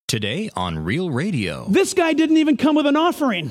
Today on Real Radio. This guy didn't even come with an offering.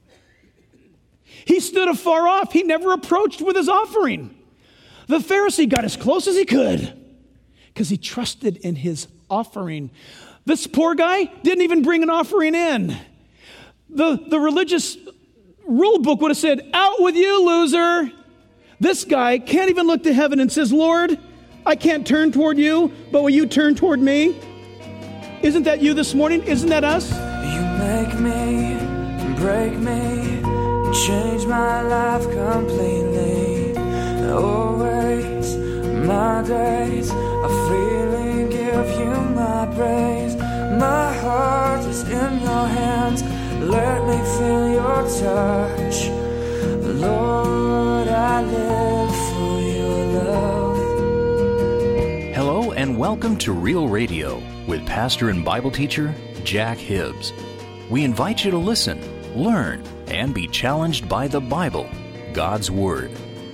He stood afar off. He never approached with his offering. The Pharisee got as close as he could because he trusted in his offering. This poor guy didn't even bring an offering in. The religious rule book would have said, "Out with you, loser." This guy can't even look to heaven and says, "Lord, I can't turn toward you, but will you turn toward me?" Isn't that you this morning? Isn't that us? You make me, break me, change my life completely. Always, my days are freely give you my praise. My heart is in your hands. Let me feel your touch. Lord, I live for your love. Hello and welcome to Real Radio with pastor and Bible teacher Jack Hibbs. We invite you to listen, learn, and be challenged by the Bible, God's Word.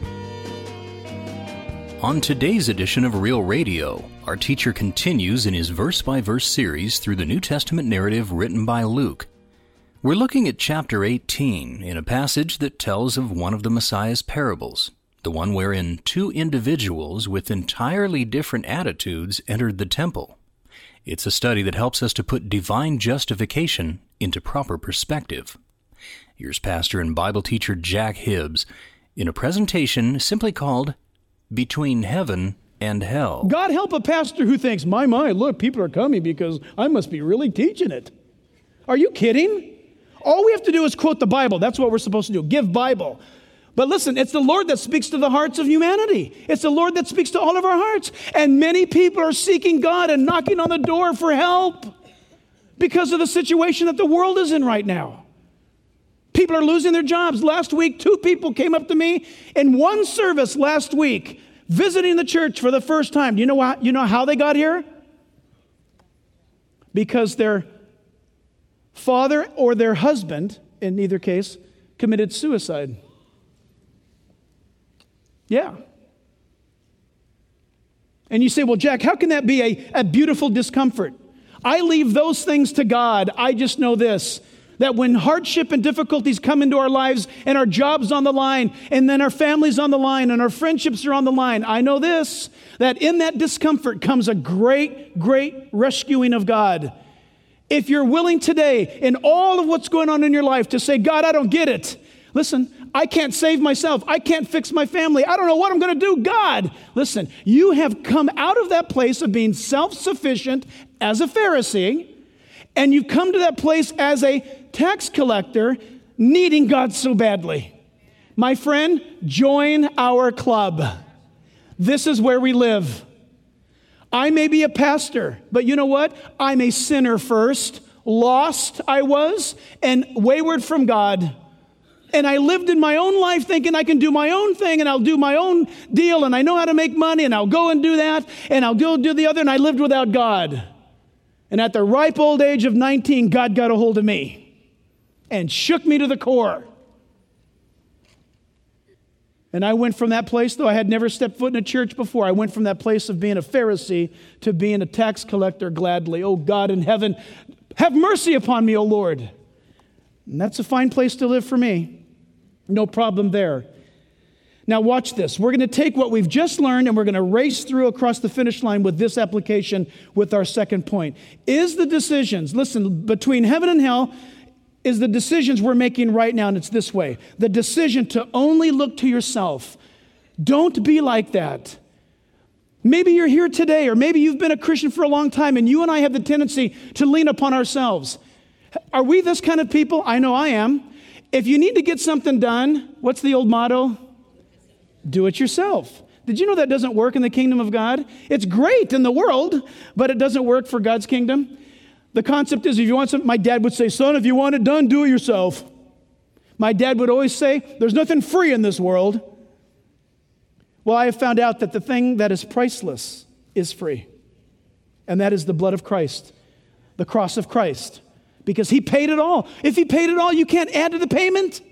On today's edition of Real Radio, our teacher continues in his verse-by-verse series through the New Testament narrative written by Luke. We're looking at chapter 18 in a passage that tells of one of the Messiah's parables, the one wherein two individuals with entirely different attitudes entered the temple. It's a study that helps us to put divine justification into proper perspective. Here's pastor and Bible teacher Jack Hibbs in a presentation simply called Between Heaven and Hell. God help a pastor who thinks, my, look, people are coming because I must be really teaching it. Are you kidding? All we have to do is quote the Bible. That's what we're supposed to do. Give Bible. But listen, it's the Lord that speaks to the hearts of humanity. It's the Lord that speaks to all of our hearts. And many people are seeking God and knocking on the door for help because of the situation that the world is in right now. People are losing their jobs. Last week, 2 people came up to me in one service last week, visiting the church for the first time. You know how they got here? Because their father or their husband, in either case, committed suicide. Yeah. And you say, well, Jack, how can that be a beautiful discomfort? I leave those things to God. I just know this, that when hardship and difficulties come into our lives and our job's on the line and then our family's on the line and our friendships are on the line, I know this, that in that discomfort comes a great, great rescuing of God. If you're willing today in all of what's going on in your life to say, God, I don't get it. Listen, I can't save myself. I can't fix my family. I don't know what I'm going to do. God, listen, you have come out of that place of being self-sufficient as a Pharisee, and you've come to that place as a tax collector needing God so badly. My friend, join our club. This is where we live. I may be a pastor, but you know what? I'm a sinner first. Lost I was, and wayward from God. And I lived in my own life thinking I can do my own thing and I'll do my own deal and I know how to make money and I'll go and do that and I'll go do the other, and I lived without God. And at the ripe old age of 19, God got a hold of me and shook me to the core. And I went from that place, though I had never stepped foot in a church before, I went from that place of being a Pharisee to being a tax collector gladly. Oh God in heaven, have mercy upon me, O Lord. And that's a fine place to live for me. No problem there. Now watch this. We're going to take what we've just learned and we're going to race through across the finish line with this application with our second point. Is the decisions, listen, between heaven and hell, is the decisions we're making right now, and it's this way. The decision to only look to yourself. Don't be like that. Maybe you're here today, or maybe you've been a Christian for a long time, and you and I have the tendency to lean upon ourselves. Are we this kind of people? I know I am. If you need to get something done, what's the old motto? Do it yourself. Did you know that doesn't work in the kingdom of God? It's great in the world, but it doesn't work for God's kingdom. The concept is, if you want something, my dad would say, son, if you want it done, do it yourself. My dad would always say, there's nothing free in this world. Well, I have found out that the thing that is priceless is free. And that is the blood of Christ, the cross of Christ. Because he paid it all. If he paid it all, you can't add to the payment.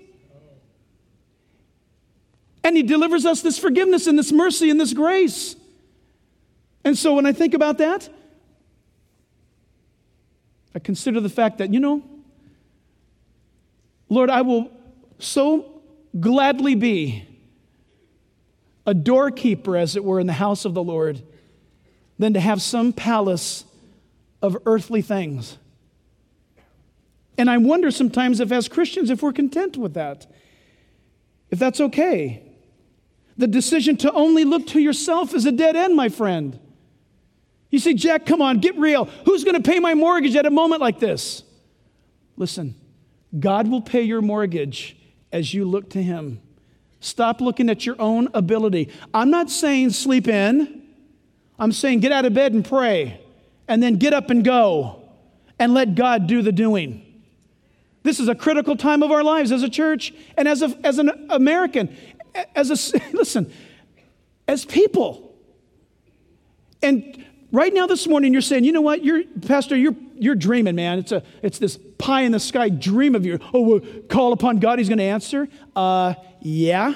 And he delivers us this forgiveness and this mercy and this grace. And so when I think about that, I consider the fact that, Lord, I will so gladly be a doorkeeper, as it were, in the house of the Lord than to have some palace of earthly things. And I wonder sometimes if, as Christians, if we're content with that, if that's okay. The decision to only look to yourself is a dead end, my friend. You say, Jack, come on, get real. Who's going to pay my mortgage at a moment like this? Listen, God will pay your mortgage as you look to Him. Stop looking at your own ability. I'm not saying sleep in. I'm saying get out of bed and pray, and then get up and go, and let God do the doing. This is a critical time of our lives as a church and as an American, listen, as people. And right now this morning you're saying, you know what, Pastor, you're dreaming, man. It's this pie in the sky dream of yours. Oh, we'll call upon God, He's going to answer. Yeah.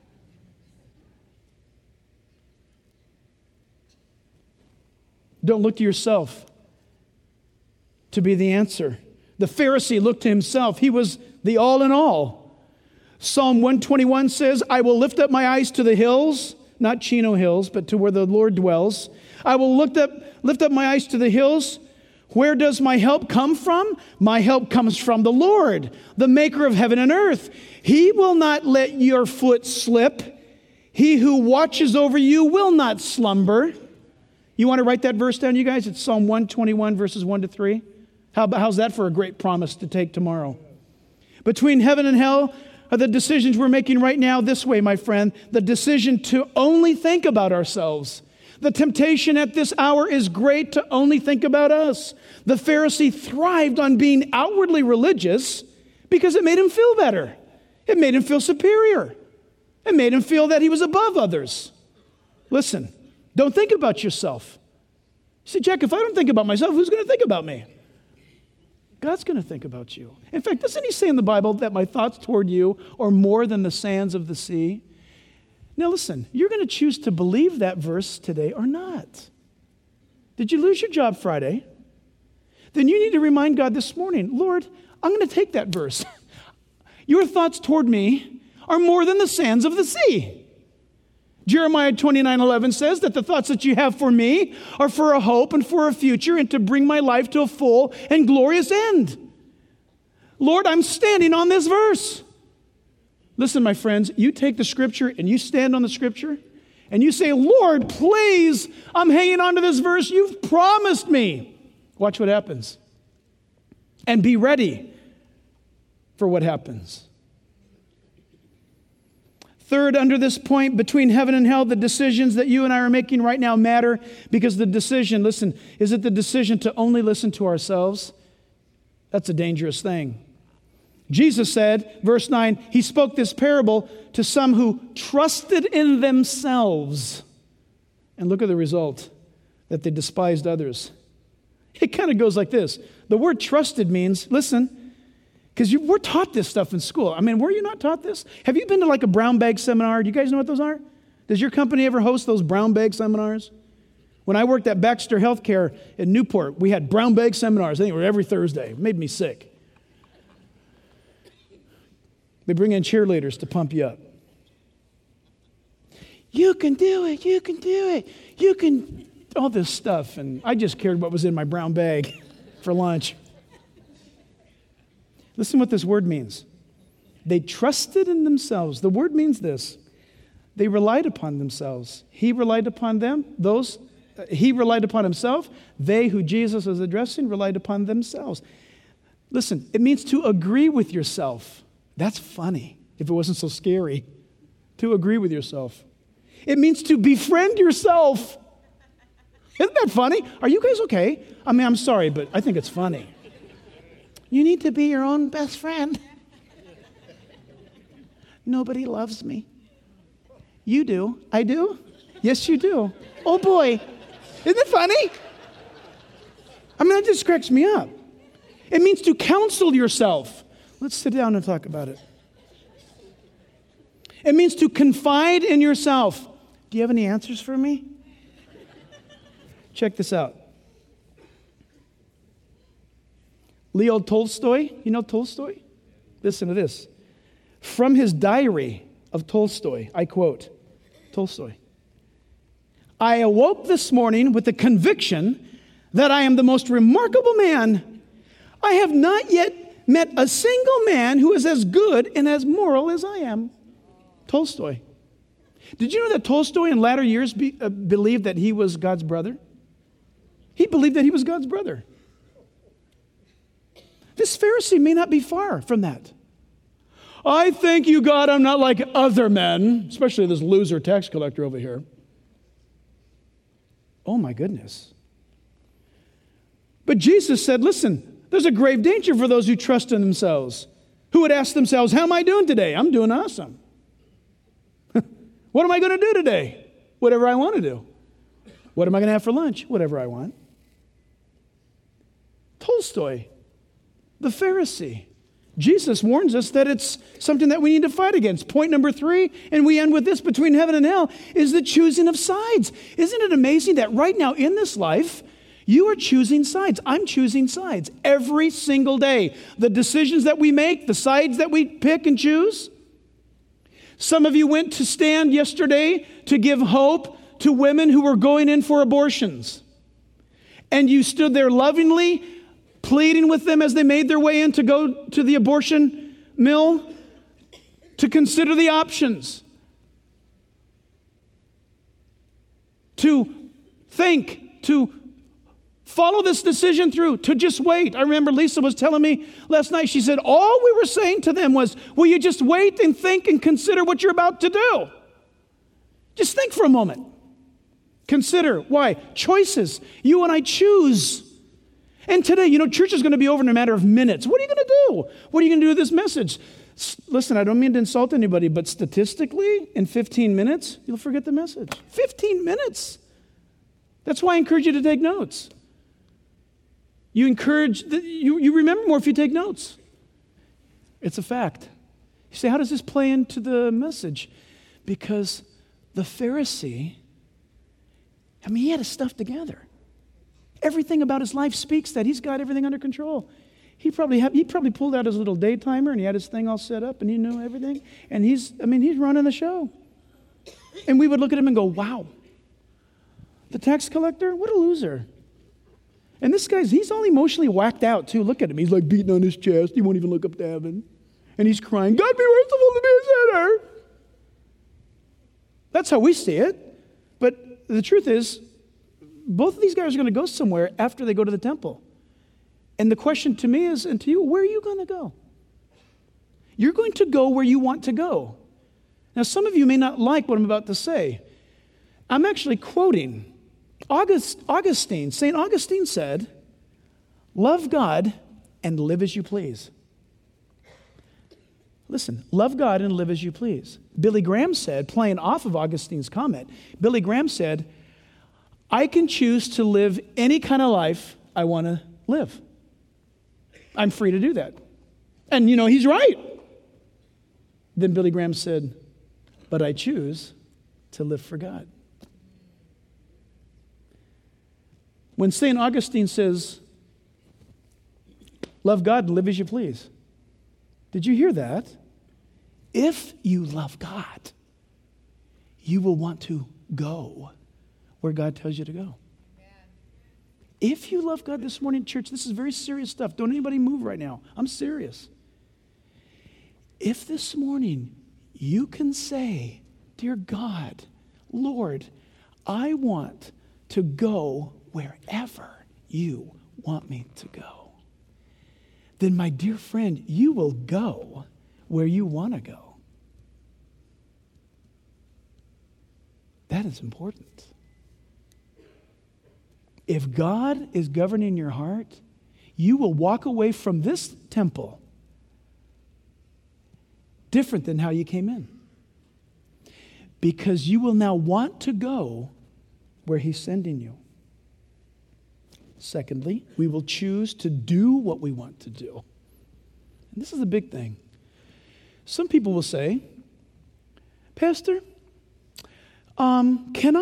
Don't look to yourself to be the answer. The Pharisee looked to himself. He was the all in all. Psalm 121 says, I will lift up my eyes to the hills, not Chino Hills, but to where the Lord dwells. I will lift up my eyes to the hills. Where does my help come from? My help comes from the Lord, the maker of heaven and earth. He will not let your foot slip. He who watches over you will not slumber. You want to write that verse down, you guys? It's Psalm 121, verses 1 to 3. How's that for a great promise to take tomorrow? Between heaven and hell are the decisions we're making right now this way, my friend. The decision to only think about ourselves. The temptation at this hour is great to only think about us. The Pharisee thrived on being outwardly religious because it made him feel better. It made him feel superior. It made him feel that he was above others. Listen, don't think about yourself. You say, Jack, if I don't think about myself, who's going to think about me? God's going to think about you. In fact, doesn't He say in the Bible that my thoughts toward you are more than the sands of the sea? Now listen, you're going to choose to believe that verse today or not. Did you lose your job Friday? Then you need to remind God this morning, Lord, I'm going to take that verse. Your thoughts toward me are more than the sands of the sea. Jeremiah 29:11 says that the thoughts that you have for me are for a hope and for a future and to bring my life to a full and glorious end. Lord, I'm standing on this verse. Listen, my friends, you take the Scripture and you stand on the Scripture and you say, Lord, please, I'm hanging on to this verse. You've promised me. Watch what happens. And be ready for what happens. Third, under this point, between heaven and hell, the decisions that you and I are making right now matter because the decision, listen, is it the decision to only listen to ourselves? That's a dangerous thing. Jesus said, verse 9, He spoke this parable to some who trusted in themselves. And look at the result, that they despised others. It kind of goes like this. The word trusted means, listen, because we're taught this stuff in school. I mean, were you not taught this? Have you been to like a brown bag seminar? Do you guys know what those are? Does your company ever host those brown bag seminars? When I worked at Baxter Healthcare in Newport, we had brown bag seminars. I think it was every Thursday. It made me sick. They bring in cheerleaders to pump you up. You can do it. You can do it. You can, all this stuff. And I just cared what was in my brown bag for lunch. Listen what this word means. They trusted in themselves. The word means this. They relied upon themselves. He relied upon them. He relied upon himself. They, who Jesus is addressing, relied upon themselves. Listen, it means to agree with yourself. That's funny, if it wasn't so scary. To agree with yourself. It means to befriend yourself. Isn't that funny? Are you guys okay? I mean, I'm sorry, but I think it's funny. You need to be your own best friend. Nobody loves me. You do. I do? Yes, you do. Oh, boy. Isn't it funny? I mean, that just cracks me up. It means to counsel yourself. Let's sit down and talk about it. It means to confide in yourself. Do you have any answers for me? Check this out. Leo Tolstoy, you know Tolstoy? Listen to this. From his diary of Tolstoy, I quote, Tolstoy, "I awoke this morning with the conviction that I am the most remarkable man. I have not yet met a single man who is as good and as moral as I am." Tolstoy. Did you know that Tolstoy in latter years believed that he was God's brother? He believed that he was God's brother. This Pharisee may not be far from that. "I thank you, God, I'm not like other men," especially this loser tax collector over here. Oh my goodness. But Jesus said, listen, there's a grave danger for those who trust in themselves, who would ask themselves, how am I doing today? I'm doing awesome. What am I going to do today? Whatever I want to do. What am I going to have for lunch? Whatever I want. Tolstoy, the Pharisee. Jesus warns us that it's something that we need to fight against. Point number 3, and we end with this, between heaven and hell, is the choosing of sides. Isn't it amazing that right now in this life, you are choosing sides. I'm choosing sides every single day. The decisions that we make, the sides that we pick and choose. Some of you went to stand yesterday to give hope to women who were going in for abortions. And you stood there lovingly, pleading with them as they made their way in to go to the abortion mill to consider the options, to think, to follow this decision through, to just wait. I remember Lisa was telling me last night, she said, all we were saying to them was, will you just wait and think and consider what you're about to do? Just think for a moment. Consider. Why? Choices. You and I choose. And today, church is going to be over in a matter of minutes. What are you going to do? What are you going to do with this message? Listen, I don't mean to insult anybody, but statistically, in 15 minutes, you'll forget the message. 15 minutes. That's why I encourage you to take notes. You remember more if you take notes. It's a fact. You say, how does this play into the message? Because the Pharisee, he had his stuff together. Everything about his life speaks that he's got everything under control. He probably pulled out his little day timer and he had his thing all set up and he knew everything. And he's running the show. And we would look at him and go, wow. The tax collector, what a loser. And this guy's, he's all emotionally whacked out too. Look at him. He's like beating on his chest. He won't even look up to heaven. And he's crying, God be merciful to me, a sinner. That's how we see it. But the truth is, both of these guys are going to go somewhere after they go to the temple. And the question to me is, and to you, where are you going to go? You're going to go where you want to go. Now, some of you may not like what I'm about to say. I'm actually quoting Augustine. St. Augustine said, love God and live as you please. Listen, love God and live as you please. Billy Graham said, playing off of Augustine's comment, Billy Graham said, I can choose to live any kind of life I want to live. I'm free to do that. And he's right. Then Billy Graham said, but I choose to live for God. When St. Augustine says, love God and live as you please, did you hear that? If you love God, you will want to go where God tells you to go. Amen. If you love God this morning, church, this is very serious stuff. Don't anybody move right now. I'm serious. If this morning you can say, dear God, Lord, I want to go wherever you want me to go, then my dear friend, you will go where you want to go. That is important. If God is governing your heart, you will walk away from this temple different than how you came in. Because you will now want to go where He's sending you. Secondly, we will choose to do what we want to do. And this is a big thing. Some people will say, Pastor, can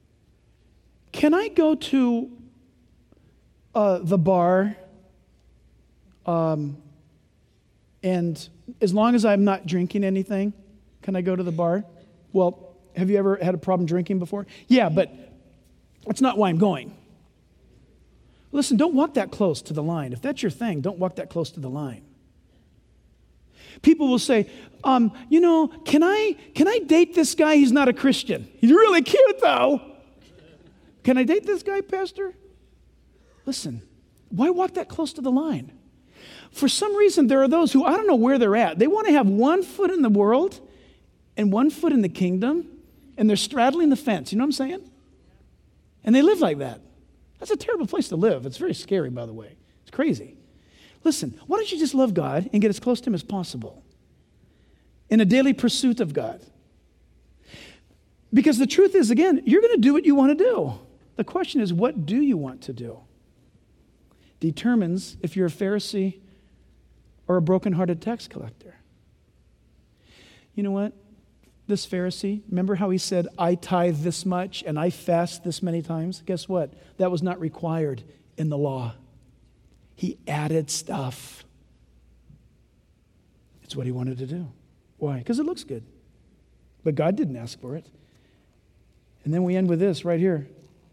I go to the bar And as long as I'm not drinking anything, can I go to the bar? Well, have you ever had a problem drinking before? Yeah, but that's not why I'm going. Listen, don't walk that close to the line. If that's your thing, don't walk that close to the line. People will say, can I date this guy? He's not a Christian. He's really cute, though. Can I date this guy, Pastor? Listen, why walk that close to the line? For some reason, there are those who, I don't know where they're at. They want to have one foot in the world and one foot in the kingdom, and they're straddling the fence. You know what I'm saying? And they live like that. That's a terrible place to live. It's very scary, by the way. It's crazy. Listen, why don't you just love God and get as close to Him as possible in a daily pursuit of God? Because the truth is, again, you're going to do what you want to do. The question is, what do you want to do? Determines if you're a Pharisee or a broken-hearted tax collector. You know what? This Pharisee, remember how he said, I tithe this much and I fast this many times? Guess what? That was not required in the law. He added stuff. It's what he wanted to do. Why? Because it looks good. But God didn't ask for it. And then we end with this right here.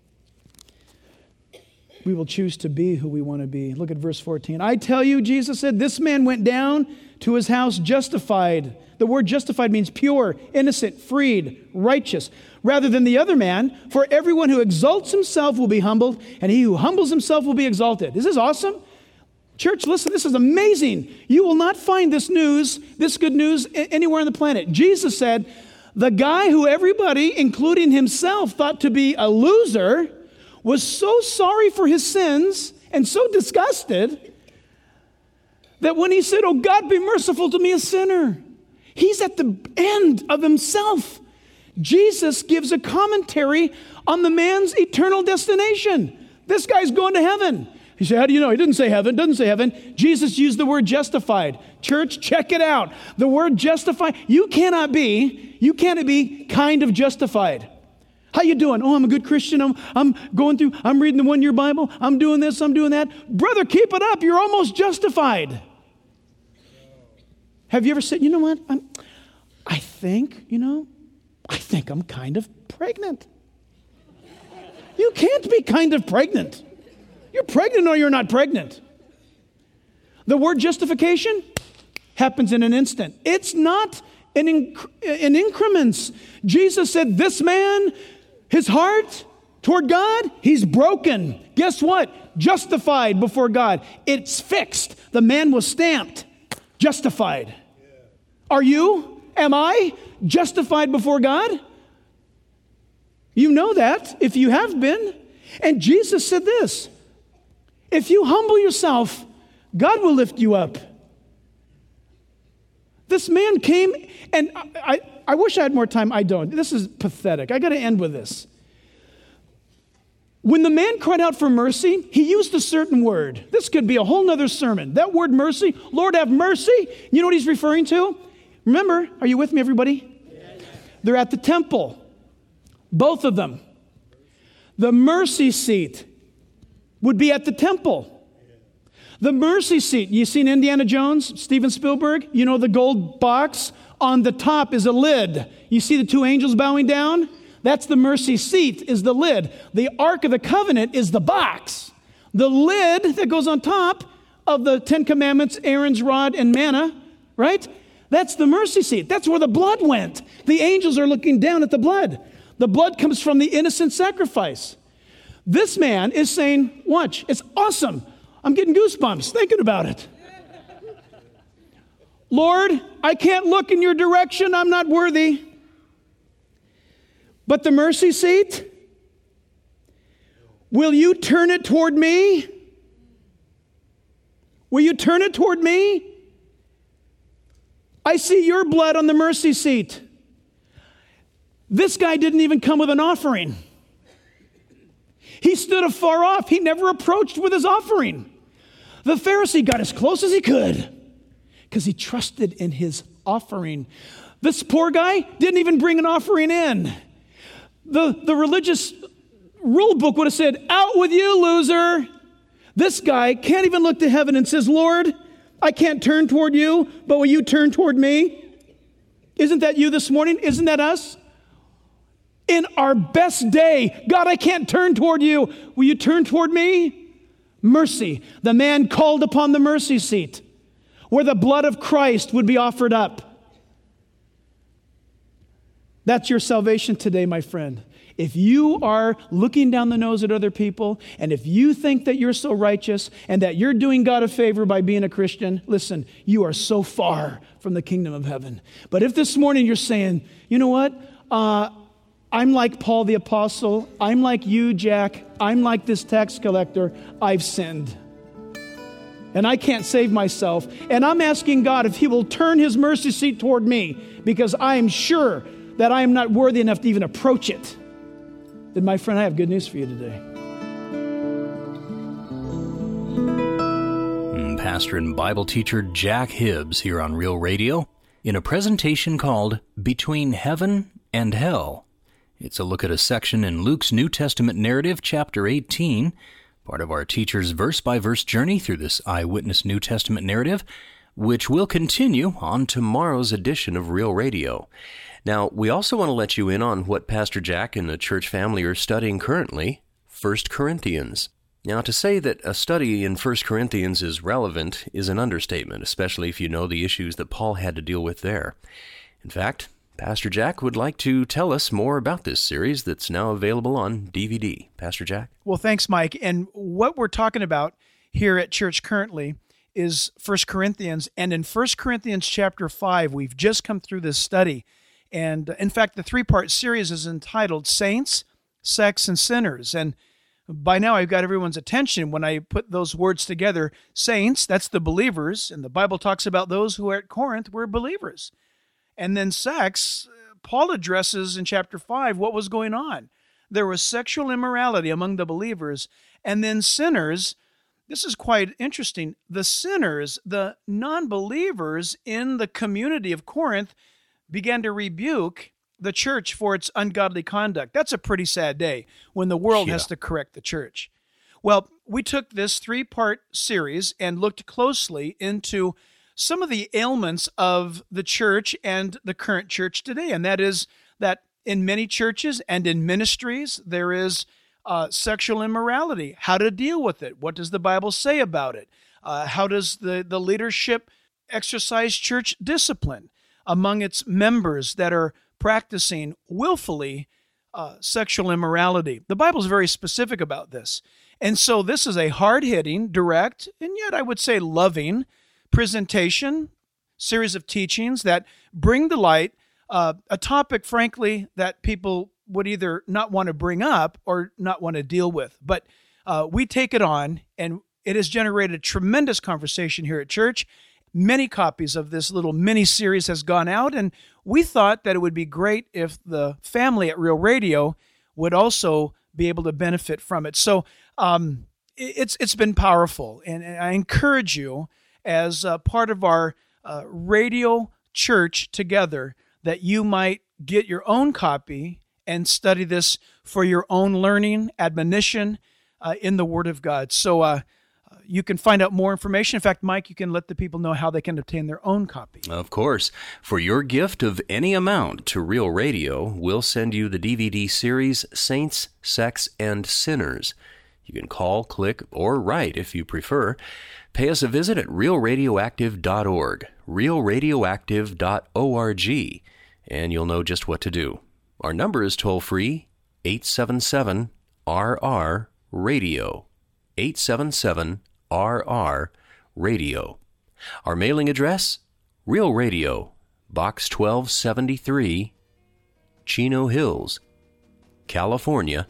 We will choose to be who we want to be. Look at verse 14. I tell you, Jesus said, this man went down to his house justified. The word justified means pure, innocent, freed, righteous, rather than the other man. For everyone who exalts himself will be humbled, and he who humbles himself will be exalted. Is this awesome? Church, listen, this is amazing. You will not find this good news anywhere on the planet. Jesus said, the guy who everybody, including himself, thought to be a loser, was so sorry for his sins and so disgusted that when he said, oh God, be merciful to me, a sinner, he's at the end of himself. Jesus gives a commentary on the man's eternal destination. This guy's going to heaven. He said, how do you know? He didn't say heaven, doesn't say heaven. Jesus used the word justified. Church, check it out. The word justified, you cannot be kind of justified. How you doing? Oh, I'm a good Christian. I'm reading the 1-year Bible. I'm doing this, I'm doing that. Brother, keep it up. You're almost justified. Have you ever said, you know what? I think I'm kind of pregnant. You can't be kind of pregnant. You're pregnant or you're not pregnant. The word justification happens in an instant. It's not in increments. Jesus said, this man, his heart toward God, he's broken. Guess what? Justified before God. It's fixed. The man was stamped. Justified. Are you? Am I justified before God? You know that if you have been. And Jesus said this, if you humble yourself, God will lift you up. This man came, and I wish I had more time. I don't. This is pathetic. I got to end with this. When the man cried out for mercy, he used a certain word. This could be a whole nother sermon. That word mercy, Lord have mercy. You know what he's referring to? Remember, are you with me, everybody? Yes. They're at the temple. Both of them. The mercy seat would be at the temple. The mercy seat, you seen Indiana Jones, Steven Spielberg? You know the gold box? On the top is a lid. You see the two angels bowing down? That's the mercy seat, is the lid. The Ark of the Covenant is the box. The lid that goes on top of the 10 Commandments, Aaron's rod and manna, right? That's the mercy seat. That's where the blood went. The angels are looking down at the blood. The blood comes from the innocent sacrifice. This man is saying, watch, it's awesome. I'm getting goosebumps thinking about it. Lord, I can't look in your direction. I'm not worthy. But the mercy seat, will you turn it toward me? Will you turn it toward me? I see your blood on the mercy seat. This guy didn't even come with an offering. He stood afar off. He never approached with his offering. The Pharisee got as close as he could because he trusted in his offering. This poor guy didn't even bring an offering in. The religious rule book would have said, out with you, loser. This guy can't even look to heaven and says, Lord, I can't turn toward you, but will you turn toward me? Isn't that you this morning? Isn't that us? In our best day, God, I can't turn toward you. Will you turn toward me? Mercy. The man called upon the mercy seat where the blood of Christ would be offered up. That's your salvation today, my friend. If you are looking down the nose at other people, and if you think that you're so righteous and that you're doing God a favor by being a Christian, listen, you are so far from the kingdom of heaven. But if this morning you're saying, you know what? I'm like Paul the Apostle. I'm like you, Jack. I'm like this tax collector. I've sinned. And I can't save myself. And I'm asking God if He will turn His mercy seat toward me, because I am sure that I am not worthy enough to even approach it. Then, my friend, I have good news for you today. Pastor and Bible teacher Jack Hibbs here on Real Radio in a presentation called Between Heaven and Hell. It's a look at a section in Luke's New Testament narrative, chapter 18, part of our teacher's verse-by-verse journey through this eyewitness New Testament narrative, which will continue on tomorrow's edition of Real Radio. Now, we also want to let you in on what Pastor Jack and the church family are studying currently, 1 Corinthians. Now, to say that a study in 1 Corinthians is relevant is an understatement, especially if you know the issues that Paul had to deal with there. In fact, Pastor Jack would like to tell us more about this series that's now available on DVD. Pastor Jack? Well, thanks, Mike. And what we're talking about here at church currently is 1 Corinthians. And in 1 Corinthians chapter 5, we've just come through this study. And in fact, the three-part series is entitled Saints, Sects, and Sinners. And by now I've got everyone's attention when I put those words together. Saints, that's the believers. And the Bible talks about those who are at Corinth were believers. And then sects, Paul addresses in chapter 5 what was going on. There was sexual immorality among the believers. And then sinners, this is quite interesting. The sinners, the non-believers in the community of Corinth, began to rebuke the church for its ungodly conduct. That's a pretty sad day when the world has to correct the church. Well, we took this three-part series and looked closely into some of the ailments of the church and the current church today, and that is that in many churches and in ministries, there is sexual immorality. How to deal with it? What does the Bible say about it? How does the leadership exercise church discipline among its members that are practicing willfully sexual immorality? The Bible is very specific about this. And so this is a hard-hitting, direct, and yet I would say loving presentation, series of teachings that bring to light a topic, frankly, that people would either not want to bring up or not want to deal with. But we take it on, and it has generated tremendous conversation here at church. Many copies of this little mini-series has gone out, and we thought that it would be great if the family at Real Radio would also be able to benefit from it. So it's been powerful, and I encourage you as part of our radio church together that you might get your own copy and study this for your own learning, admonition in the Word of God. So you can find out more information. In fact, Mike, you can let the people know how they can obtain their own copy. Of course. For your gift of any amount to Real Radio, we'll send you the DVD series Saints, Sects, and Sinners. You can call, click, or write if you prefer. Pay us a visit at realradioactive.org, realradioactive.org, and you'll know just what to do. Our number is toll-free, 877-RR-RADIO, 877-RR-RADIO. Our mailing address, Real Radio, Box 1273, Chino Hills, California,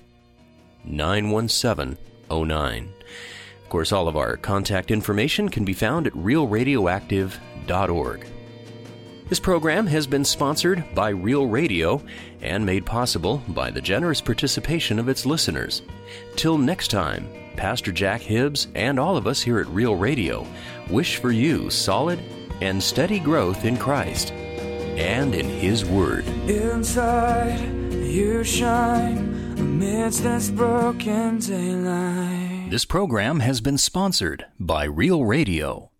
91709. Of course, all of our contact information can be found at realradioactive.org. This program has been sponsored by Real Radio and made possible by the generous participation of its listeners. Till next time, Pastor Jack Hibbs and all of us here at Real Radio wish for you solid and steady growth in Christ and in His Word. Inside you shine amidst this broken daylight. This program has been sponsored by Real Radio.